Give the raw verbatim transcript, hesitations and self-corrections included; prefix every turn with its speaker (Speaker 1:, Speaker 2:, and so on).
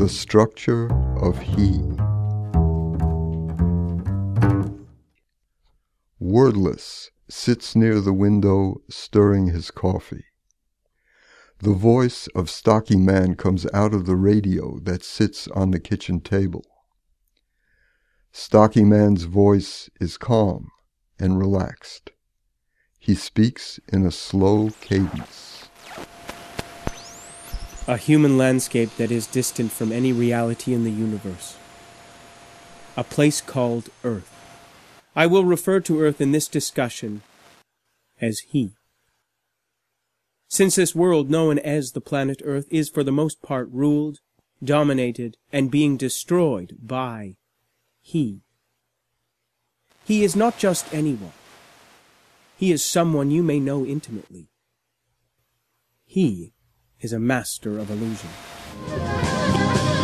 Speaker 1: The structure of he. Wordless sits near the window stirring his coffee. The voice of stocky man comes out of the radio that sits on the kitchen table. Stocky man's voice is calm and relaxed. He speaks in a slow cadence.
Speaker 2: A human landscape that is distant from any reality in the universe. A place called Earth. I will refer to Earth in this discussion as he. Since this world known as the planet Earth is for the most part ruled, dominated, and being destroyed by he. He is not just anyone. He is someone you may know intimately. He is a master of illusion.